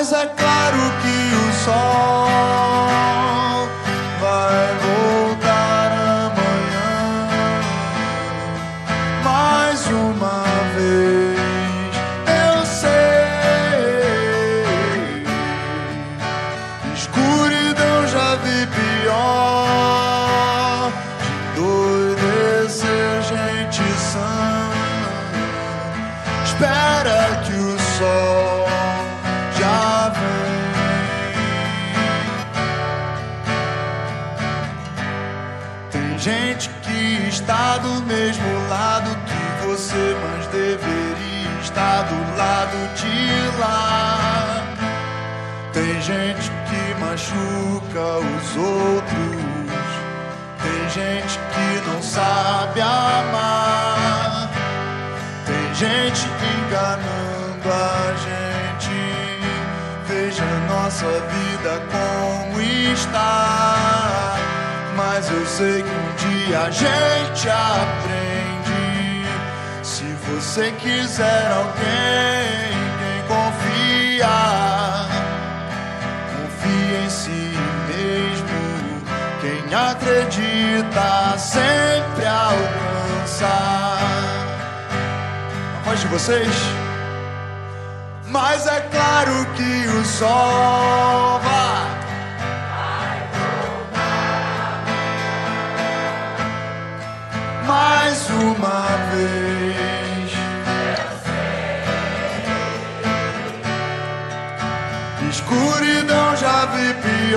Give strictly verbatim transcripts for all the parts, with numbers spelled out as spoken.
Mas é claro que o sol vai voltar amanhã mais uma vez. Eu sei, escuridão já vi pior, de endoidecer gente sã. Espera que o sol já vem. Tem gente que está do mesmo lado que você, mas deveria estar do lado de lá. Tem gente que machuca os outros, tem gente que não sabe amar, tem gente enganando a gente. Veja nossa vida como está. Mas eu sei que um dia a gente aprende. Se você quiser alguém em quem confiar, confie em si mesmo. Quem acredita sempre alcança. A voz de vocês. Mas é claro que o sol vai mais uma vez. Escuridão já vi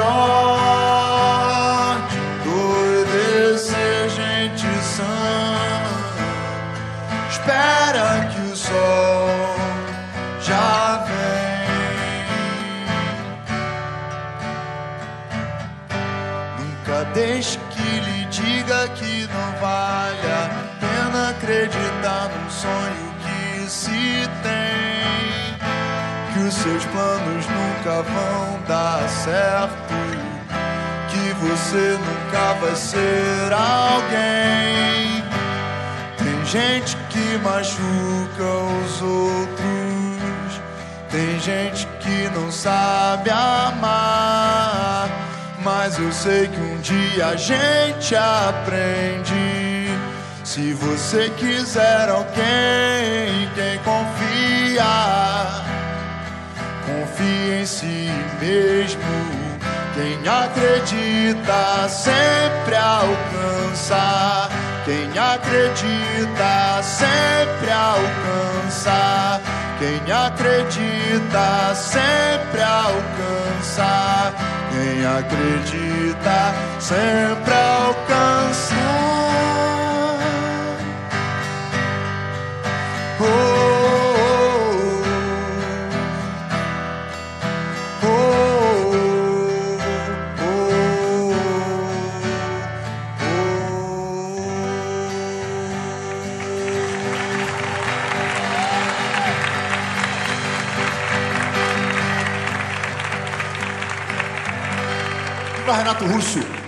pior, de endoidecer gente sã. Espera que o sol já vem. Nunca deixe que lhe diga que não vale a pena acreditar num sonho que se tem, que os seus planos nunca vão dar certo, que você nunca vai ser alguém. Tem gente que machuca os outros, tem gente que não sabe amar. Mas eu sei que um dia a gente aprende. Se você quiser alguém em quem confiar, confie em si mesmo. Quem acredita sempre alcança. Quem acredita sempre alcança. Quem acredita sempre alcança. Quem acredita sempre alcança. Oh, oh, oh, oh, oh, oh. Renato Russo.